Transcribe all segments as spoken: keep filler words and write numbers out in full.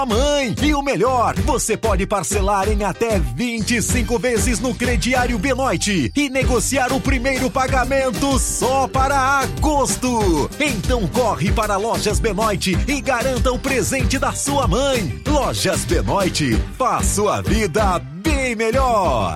Mãe, e o melhor, você pode parcelar em até vinte e cinco vezes no crediário Benoit e negociar o primeiro pagamento só para agosto. Então corre para Lojas Benoit e garanta o presente da sua mãe. Lojas Benoit, faz sua vida bem melhor.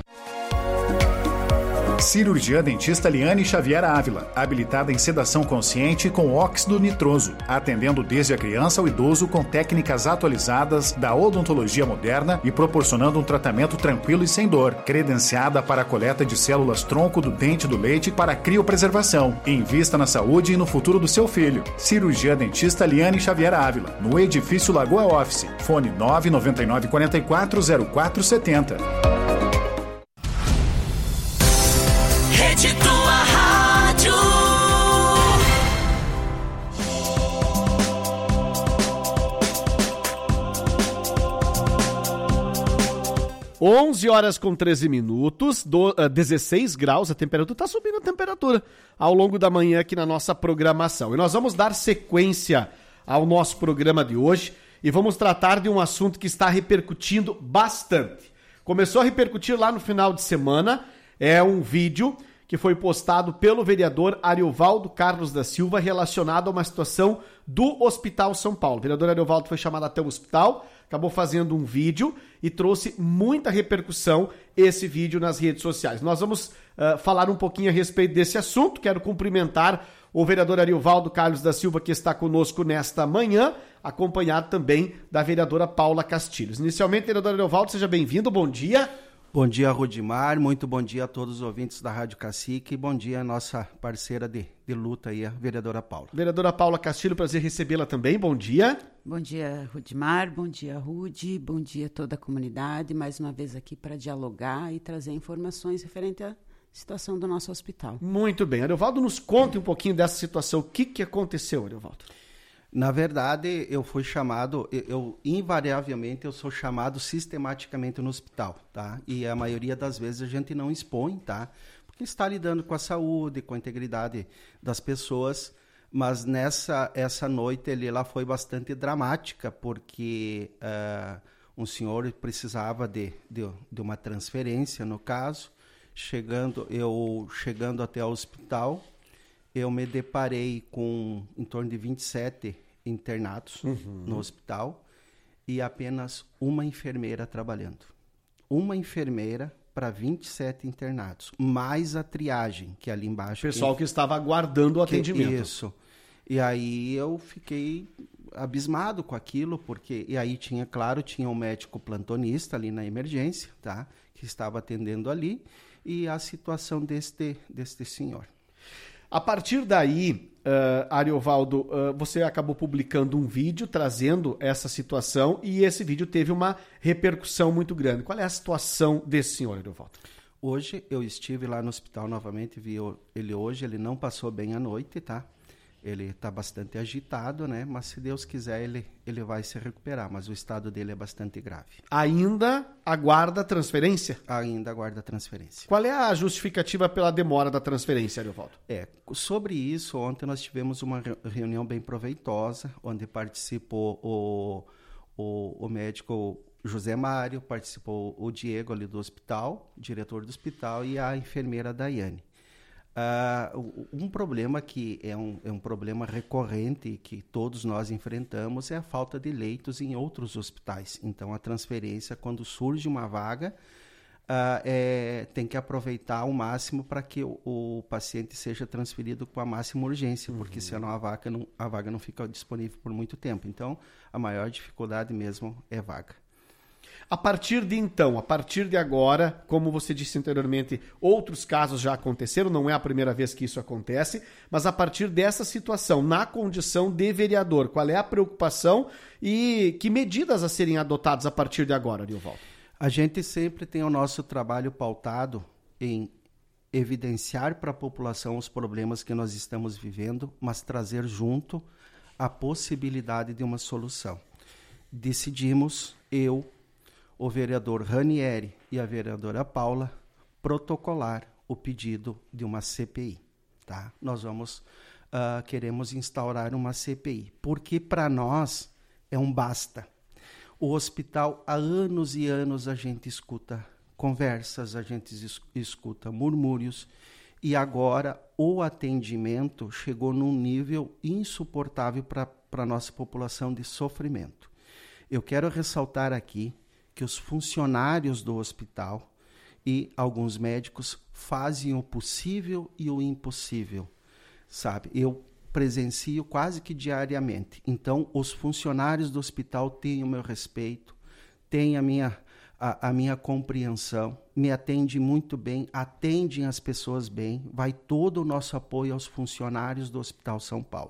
Cirurgia dentista Liane Xavier Ávila, habilitada em sedação consciente com óxido nitroso, atendendo desde a criança ao idoso com técnicas atualizadas da odontologia moderna e proporcionando um tratamento tranquilo e sem dor, credenciada para a coleta de células tronco do dente do leite para criopreservação. Invista na saúde e no futuro do seu filho. Cirurgia dentista Liane Xavier Ávila, no edifício Lagoa Office. Fone nove nove nove quatro quatro zero quatro sete zero. De tua rádio. onze horas com treze minutos, do, uh, dezesseis graus, a temperatura está subindo a temperatura ao longo da manhã aqui na nossa programação. E nós vamos dar sequência ao nosso programa de hoje e vamos tratar de um assunto que está repercutindo bastante. Começou a repercutir lá no final de semana, é um vídeo que foi postado pelo vereador Ariovaldo Carlos da Silva relacionado a uma situação do Hospital São Paulo. O vereador Ariovaldo foi chamado até o hospital, acabou fazendo um vídeo e trouxe muita repercussão esse vídeo nas redes sociais. Nós vamos uh, falar um pouquinho a respeito desse assunto. Quero cumprimentar o vereador Ariovaldo Carlos da Silva, que está conosco nesta manhã, acompanhado também da vereadora Paula Castilhos. Inicialmente, vereador Ariovaldo, seja bem-vindo, bom dia. Bom dia, Rudimar, muito bom dia a todos os ouvintes da Rádio Cacique e bom dia a nossa parceira de, de luta aí, a vereadora Paula. Vereadora Paula Castilho, prazer recebê-la também, bom dia. Bom dia, Rudimar, bom dia, Rude, bom dia a toda a comunidade, mais uma vez aqui para dialogar e trazer informações referente à situação do nosso hospital. Muito bem, Ariovaldo, nos conte um pouquinho dessa situação, o que, que aconteceu, Ariovaldo? Na verdade, eu fui chamado, eu, eu invariavelmente eu sou chamado sistematicamente no hospital, tá? E a maioria das vezes a gente não expõe, tá? Porque está lidando com a saúde, com a integridade das pessoas, mas nessa essa noite ele lá foi bastante dramática, porque uh, um senhor precisava de, de, de uma transferência, no caso, chegando, eu chegando até o hospital, eu me deparei com em torno de vinte e sete internados uhum. no hospital e apenas uma enfermeira trabalhando. Uma enfermeira para vinte e sete internados, mais a triagem, que é ali embaixo. Pessoal que, que estava aguardando o atendimento. Isso. E aí eu fiquei abismado com aquilo, porque... E aí tinha, claro, tinha um médico plantonista ali na emergência, tá? Que estava atendendo ali, e a situação deste, deste senhor. A partir daí, uh, Ariovaldo, uh, você acabou publicando um vídeo trazendo essa situação e esse vídeo teve uma repercussão muito grande. Qual é a situação desse senhor, Ariovaldo? Hoje eu estive lá no hospital novamente, vi ele hoje, ele não passou bem a noite, tá? Ele está bastante agitado, né? Mas se Deus quiser, ele, ele vai se recuperar. Mas o estado dele é bastante grave. Ainda aguarda transferência? Ainda aguarda transferência. Qual é a justificativa pela demora da transferência, Ariovaldo? É, sobre isso, ontem nós tivemos uma reunião bem proveitosa, onde participou o, o, o médico José Mário, participou o Diego ali do hospital, diretor do hospital, e a enfermeira Daiane. Uh, um problema que é um, é um problema recorrente que todos nós enfrentamos é a falta de leitos em outros hospitais. Então, a transferência, quando surge uma vaga, uh, é, tem que aproveitar ao máximo para que o, o paciente seja transferido com a máxima urgência, uhum. porque senão a vaga, não, a vaga não fica disponível por muito tempo. Então, a maior dificuldade mesmo é vaga. A partir de então, a partir de agora, como você disse anteriormente, outros casos já aconteceram, não é a primeira vez que isso acontece, mas a partir dessa situação, na condição de vereador, qual é a preocupação e que medidas a serem adotadas a partir de agora, Ariovaldo? A gente sempre tem o nosso trabalho pautado em evidenciar para a população os problemas que nós estamos vivendo, mas trazer junto a possibilidade de uma solução. Decidimos, eu, o vereador Ranieri e a vereadora Paula, protocolar o pedido de uma C P I. Tá? Nós vamos, uh, queremos instaurar uma C P I, porque para nós é um basta. O hospital, há anos e anos, a gente escuta conversas, a gente es- escuta murmúrios, e agora o atendimento chegou num nível insuportável para a nossa população de sofrimento. Eu quero ressaltar aqui que os funcionários do hospital e alguns médicos fazem o possível e o impossível, sabe? Eu presencio quase que diariamente. Então, os funcionários do hospital têm o meu respeito, têm a minha, a, a minha compreensão, me atendem muito bem, atendem as pessoas bem, vai todo o nosso apoio aos funcionários do Hospital São Paulo.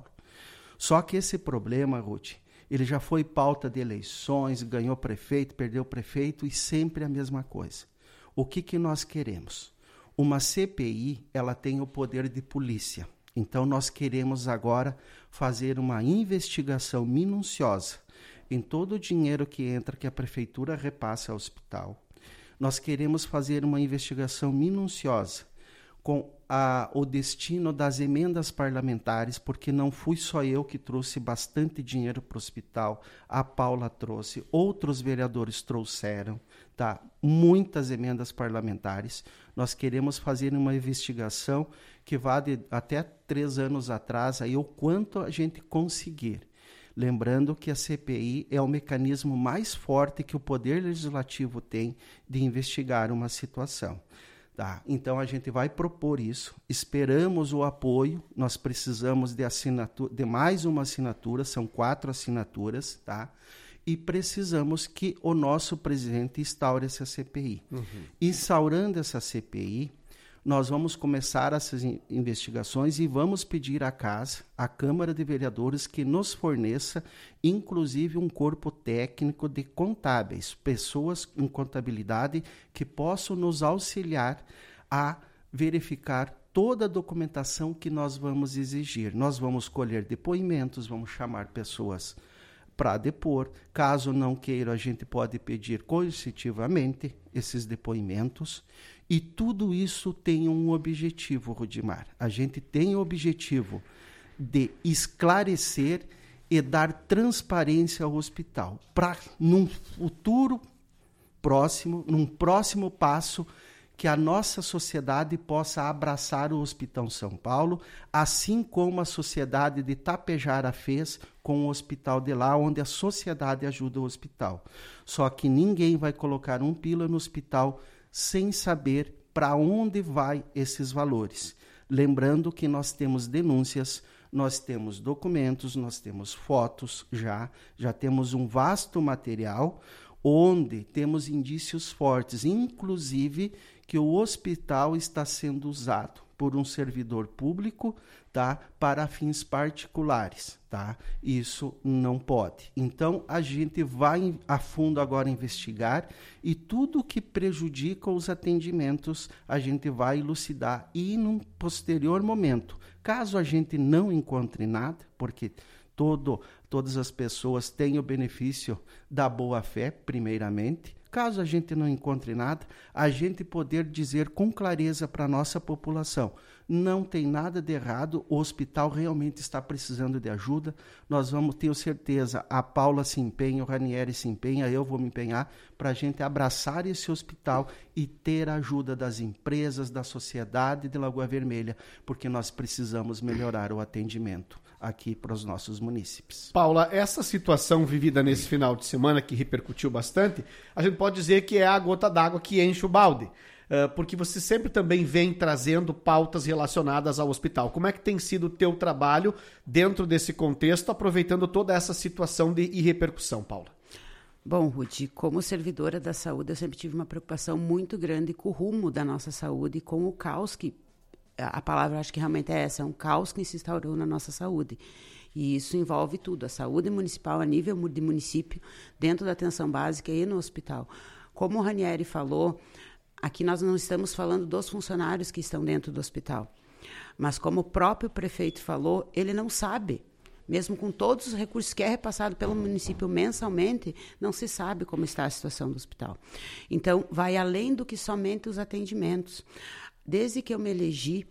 Só que esse problema, Ruth, ele já foi pauta de eleições, ganhou prefeito, perdeu prefeito e sempre a mesma coisa. O que, que nós queremos? Uma C P I, ela tem o poder de polícia. Então, nós queremos agora fazer uma investigação minuciosa em todo o dinheiro que entra, que a prefeitura repassa ao hospital. Nós queremos fazer uma investigação minuciosa com a, o destino das emendas parlamentares, porque não fui só eu que trouxe bastante dinheiro para o hospital, a Paula trouxe, outros vereadores trouxeram, tá? Muitas emendas parlamentares. Nós queremos fazer uma investigação que vá de até três anos atrás, aí o quanto a gente conseguir. Lembrando que a C P I é o mecanismo mais forte que o Poder Legislativo tem de investigar uma situação. Tá? Então, a gente vai propor isso, esperamos o apoio, nós precisamos de, assinatura, de mais uma assinatura, são quatro assinaturas, tá? E precisamos que o nosso presidente instaure essa C P I. Uhum. Instaurando essa C P I, nós vamos começar essas investigações e vamos pedir à Casa, à Câmara de Vereadores, que nos forneça, inclusive, um corpo técnico de contábeis, pessoas em contabilidade que possam nos auxiliar a verificar toda a documentação que nós vamos exigir. Nós vamos colher depoimentos, vamos chamar pessoas para depor. Caso não queira, a gente pode pedir coercitivamente esses depoimentos. E tudo isso tem um objetivo, Rudimar. A gente tem o objetivo de esclarecer e dar transparência ao hospital, para, num futuro próximo, num próximo passo, que a nossa sociedade possa abraçar o Hospital São Paulo, assim como a sociedade de Tapejara fez com o hospital de lá, onde a sociedade ajuda o hospital. Só que ninguém vai colocar um pila no hospital sem saber para onde vai esses valores. Lembrando que nós temos denúncias, nós temos documentos, nós temos fotos já, já temos um vasto material onde temos indícios fortes, inclusive que o hospital está sendo usado por um servidor público, tá, para fins particulares, tá? Isso não pode. Então, a gente vai a fundo agora investigar e tudo que prejudica os atendimentos, a gente vai elucidar. E, num posterior momento, caso a gente não encontre nada, porque todo, todas as pessoas têm o benefício da boa-fé, primeiramente, caso a gente não encontre nada, a gente poder dizer com clareza para a nossa população, não tem nada de errado, o hospital realmente está precisando de ajuda, nós vamos, tenho certeza, a Paula se empenha, o Ranieri se empenha, eu vou me empenhar para a gente abraçar esse hospital e ter a ajuda das empresas, da sociedade de Lagoa Vermelha, porque nós precisamos melhorar o atendimento aqui para os nossos munícipes. Paula, essa situação vivida nesse final de semana, que repercutiu bastante, a gente pode dizer que é a gota d'água que enche o balde, uh, porque você sempre também vem trazendo pautas relacionadas ao hospital. Como é que tem sido o teu trabalho dentro desse contexto, aproveitando toda essa situação de repercussão, Paula? Bom, Ruth, como servidora da saúde, eu sempre tive uma preocupação muito grande com o rumo da nossa saúde e com o caos que a palavra acho que realmente é essa, é um caos que se instaurou na nossa saúde. E isso envolve tudo, a saúde municipal a nível de município, dentro da atenção básica e no hospital. Como o Ranieri falou, aqui nós não estamos falando dos funcionários que estão dentro do hospital. Mas como o próprio prefeito falou, ele não sabe. Mesmo com todos os recursos que é repassado pelo município mensalmente, não se sabe como está a situação do hospital. Então, vai além do que somente os atendimentos. Desde que eu me elegi,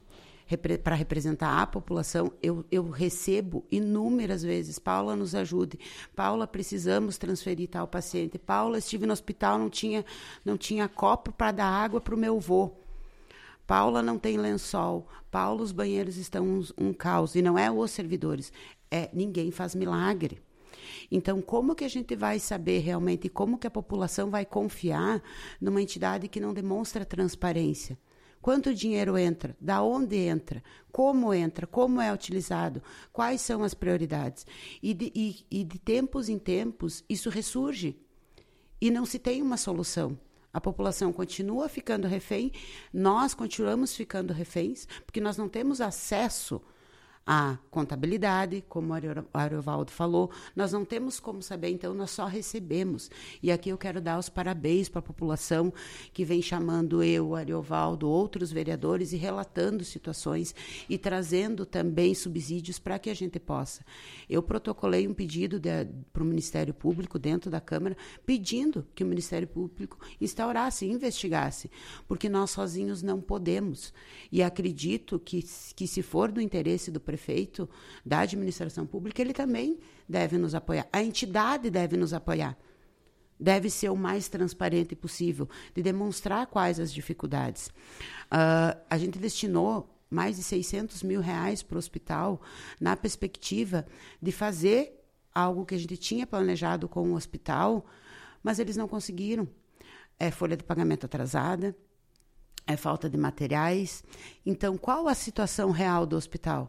repre, para representar a população, eu, eu recebo inúmeras vezes, Paula, nos ajude, Paula, precisamos transferir tal paciente, Paula, estive no hospital, não tinha, não tinha copo para dar água para o meu avô, Paula, não tem lençol, Paula, os banheiros estão um, um caos, e não é os servidores, é ninguém faz milagre. Então, como que a gente vai saber realmente, como que a população vai confiar numa entidade que não demonstra transparência? Quanto dinheiro entra? Da onde entra? Como entra? Como é utilizado? Quais são as prioridades? E de, e, e de tempos em tempos, isso ressurge. E não se tem uma solução. A população continua ficando refém, nós continuamos ficando reféns, porque nós não temos acesso a contabilidade, como o Ariovaldo falou, nós não temos como saber, então nós só recebemos. E aqui eu quero dar os parabéns para a população que vem chamando eu, o Ariovaldo, outros vereadores e relatando situações e trazendo também subsídios para que a gente possa. Eu protocolei um pedido para o Ministério Público dentro da Câmara, pedindo que o Ministério Público instaurasse, investigasse, porque nós sozinhos não podemos. E acredito que, que se for do interesse do prefeito, prefeito, da administração pública, ele também deve nos apoiar. A entidade deve nos apoiar. Deve ser o mais transparente possível, de demonstrar quais as dificuldades. Uh, a gente destinou mais de seiscentos mil reais para o hospital, na perspectiva de fazer algo que a gente tinha planejado com o hospital, mas eles não conseguiram. É folha de pagamento atrasada, é falta de materiais. Então, qual a situação real do hospital?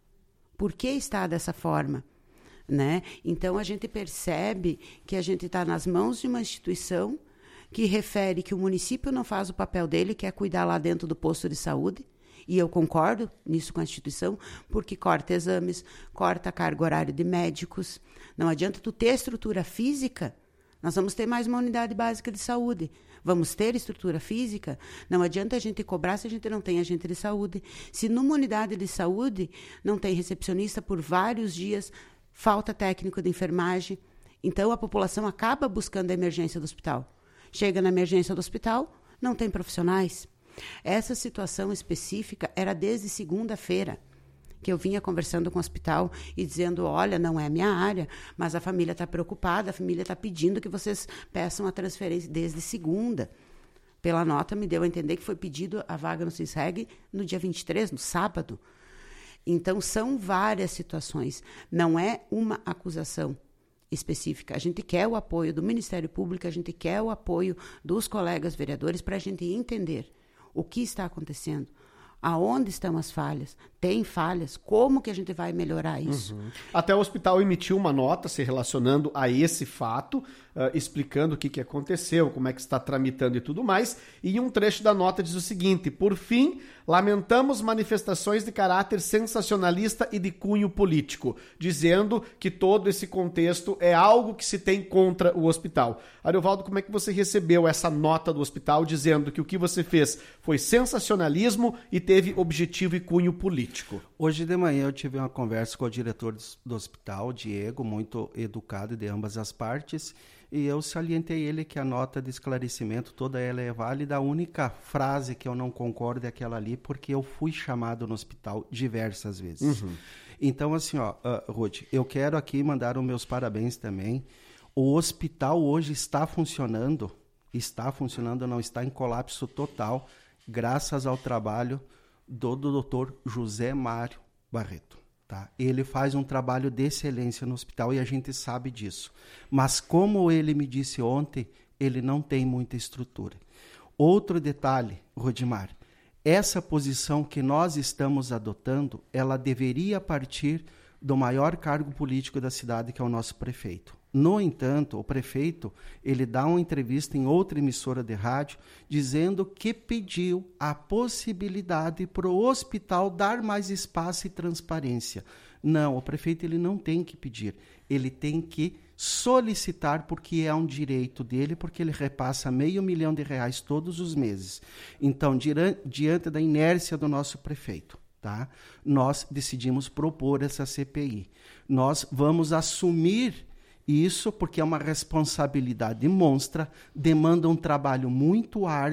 Por que está dessa forma? Né? Então, a gente percebe que a gente está nas mãos de uma instituição que refere que o município não faz o papel dele, que é cuidar lá dentro do posto de saúde, e eu concordo nisso com a instituição, porque corta exames, corta a carga horária de médicos. Não adianta tu ter estrutura física, nós vamos ter mais uma unidade básica de saúde. Vamos ter estrutura física, não adianta a gente cobrar se a gente não tem agente de saúde. Se numa unidade de saúde não tem recepcionista por vários dias, falta técnico de enfermagem, então a população acaba buscando a emergência do hospital. Chega na emergência do hospital, não tem profissionais. Essa situação específica era desde segunda-feira, que eu vinha conversando com o hospital e dizendo, olha, não é minha área, mas a família está preocupada, a família está pedindo que vocês peçam a transferência desde segunda. Pela nota, me deu a entender que foi pedido a vaga no CISREG no dia vinte e três, no sábado. Então, são várias situações, não é uma acusação específica. A gente quer o apoio do Ministério Público, a gente quer o apoio dos colegas vereadores para a gente entender o que está acontecendo. Aonde estão as falhas? Tem falhas? Como que a gente vai melhorar isso? Uhum. Até o hospital emitiu uma nota se relacionando a esse fato, uh, explicando o que, que aconteceu, como é que está tramitando e tudo mais. E um trecho da nota diz o seguinte: por fim, lamentamos manifestações de caráter sensacionalista e de cunho político, dizendo que todo esse contexto é algo que se tem contra o hospital. Ariovaldo, como é que você recebeu essa nota do hospital dizendo que o que você fez foi sensacionalismo e teve objetivo e cunho político? Hoje de manhã eu tive uma conversa com o diretor do hospital, Diego, muito educado de ambas as partes, e eu salientei ele que a nota de esclarecimento toda ela é válida. A única frase que eu não concordo é aquela ali, porque eu fui chamado no hospital diversas vezes. Uhum. Então, assim, ó, uh, Ruth, eu quero aqui mandar os meus parabéns também. O hospital hoje está funcionando, está funcionando, não está em colapso total, graças ao trabalho do, do doutor José Mário Barreto. Tá? Ele faz um trabalho de excelência no hospital e a gente sabe disso. Mas como ele me disse ontem, ele não tem muita estrutura. Outro detalhe, Rodimar, essa posição que nós estamos adotando, ela deveria partir do maior cargo político da cidade, que é o nosso prefeito. No entanto, o prefeito, ele dá uma entrevista em outra emissora de rádio, dizendo que pediu a possibilidade para o hospital dar mais espaço e transparência. Não, o prefeito ele não tem que pedir, ele tem que solicitar, porque é um direito dele, porque ele repassa meio milhão de reais todos os meses. Então, diante da inércia do nosso prefeito, tá? Nós decidimos propor essa C P I. Nós vamos assumir isso porque é uma responsabilidade monstra, demanda um trabalho muito árduo,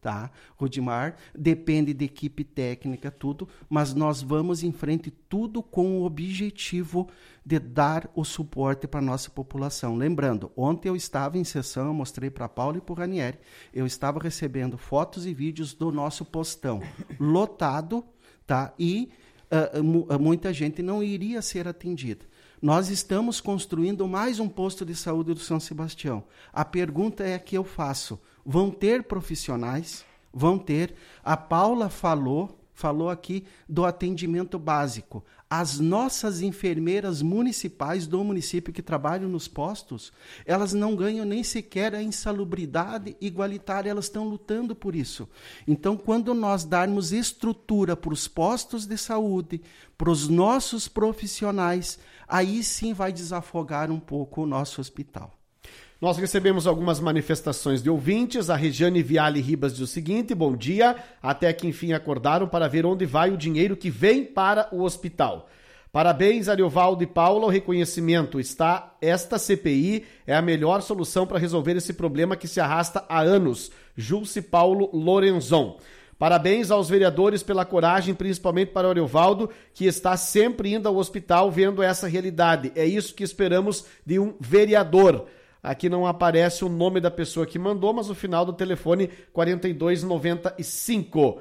tá, Rudimar? Depende de equipe técnica, tudo, mas nós vamos em frente tudo com o objetivo de dar o suporte para a nossa população. Lembrando, ontem eu estava em sessão, eu mostrei para a Paula e para o Ranieri, eu estava recebendo fotos e vídeos do nosso postão lotado, tá, e uh, mu- muita gente não iria ser atendida. Nós estamos construindo mais um posto de saúde do São Sebastião. A pergunta é que eu faço, vão ter profissionais? Vão ter. A Paula falou, falou aqui do atendimento básico. As nossas enfermeiras municipais do município que trabalham nos postos, elas não ganham nem sequer a insalubridade igualitária, elas estão lutando por isso. Então, quando nós darmos estrutura para os postos de saúde, para os nossos profissionais, aí sim vai desafogar um pouco o nosso hospital. Nós recebemos algumas manifestações de ouvintes. A Regiane Viale Ribas diz o seguinte: bom dia, até que enfim acordaram para ver onde vai o dinheiro que vem para o hospital. Parabéns, Ariovaldo e Paula, o reconhecimento está. Esta C P I é a melhor solução para resolver esse problema que se arrasta há anos. Julce Paulo Lorenzon. Parabéns aos vereadores pela coragem, principalmente para o Ariovaldo, que está sempre indo ao hospital vendo essa realidade. É isso que esperamos de um vereador. Aqui não aparece o nome da pessoa que mandou, mas o final do telefone quarenta e dois noventa e cinco.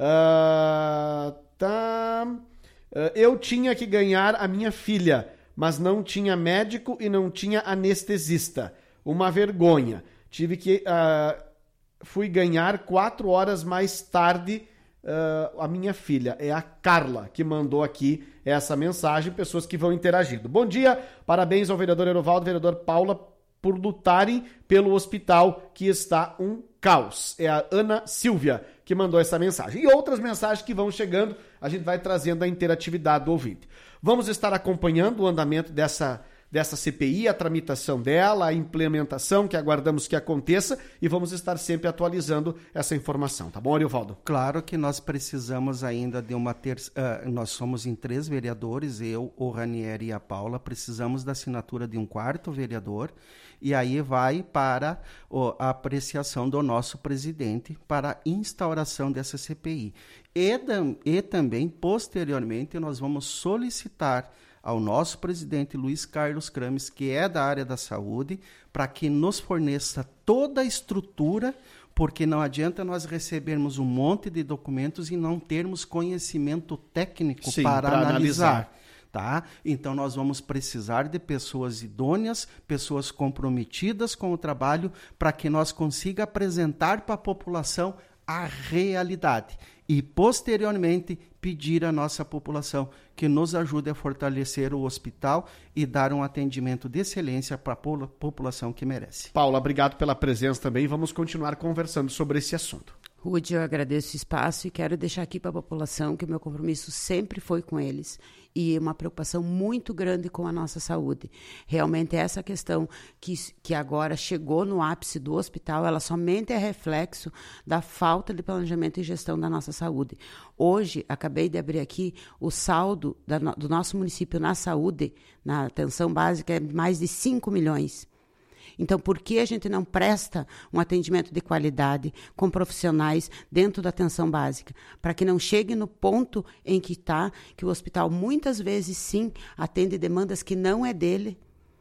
Uh, tá. Uh, eu tinha que ganhar a minha filha, mas não tinha médico e não tinha anestesista. Uma vergonha. Tive que... Uh, fui ganhar quatro horas mais tarde uh, a minha filha. É a Carla que mandou aqui essa mensagem. Pessoas que vão interagindo. Bom dia, parabéns ao vereador Ariovaldo, vereador Paula, por lutarem pelo hospital que está um caos. É a Ana Silvia que mandou essa mensagem. E outras mensagens que vão chegando, a gente vai trazendo a interatividade do ouvinte. Vamos estar acompanhando o andamento dessa, dessa C P I, a tramitação dela, a implementação que aguardamos que aconteça e vamos estar sempre atualizando essa informação. Tá bom, Ariovaldo? Claro que nós precisamos ainda de uma terceira... Uh, nós somos em três vereadores, eu, o Ranieri e a Paula, precisamos da assinatura de um quarto vereador. E aí vai para oh, a apreciação do nosso presidente para a instauração dessa C P I. E, e também, posteriormente, nós vamos solicitar ao nosso presidente Luiz Carlos Krames, que é da área da saúde, para que nos forneça toda a estrutura, porque não adianta nós recebermos um monte de documentos e não termos conhecimento técnico Sim, para para analisar. analisar. Tá? Então, nós vamos precisar de pessoas idôneas, pessoas comprometidas com o trabalho, para que nós consiga apresentar para a população a realidade e, posteriormente, pedir à nossa população que nos ajude a fortalecer o hospital e dar um atendimento de excelência para a população que merece. Paula, obrigado pela presença também. Vamos continuar conversando sobre esse assunto. Rude, eu agradeço o espaço e quero deixar aqui para a população que o meu compromisso sempre foi com eles e uma preocupação muito grande com a nossa saúde. Realmente essa questão que, que agora chegou no ápice do hospital, ela somente é reflexo da falta de planejamento e gestão da nossa saúde. Hoje, acabei de abrir aqui, o saldo da, do nosso município na saúde, na atenção básica, é mais de cinco milhões. Então, por que a gente não presta um atendimento de qualidade com profissionais dentro da atenção básica? Para que não chegue no ponto em que está, que o hospital muitas vezes, sim, atende demandas que não é dele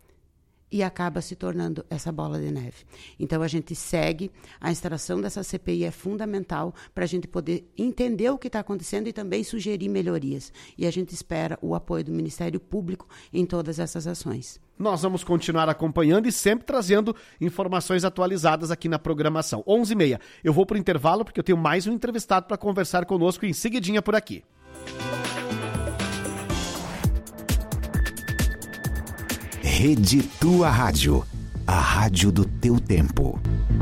e acaba se tornando essa bola de neve. Então, a gente segue, a instalação dessa C P I é fundamental para a gente poder entender o que está acontecendo e também sugerir melhorias. E a gente espera o apoio do Ministério Público em todas essas ações. Nós vamos continuar acompanhando e sempre trazendo informações atualizadas aqui na programação. onze e meia. Eu vou para o intervalo porque eu tenho mais um entrevistado para conversar conosco em seguidinha por aqui. Rede Tua Rádio, a rádio do teu tempo.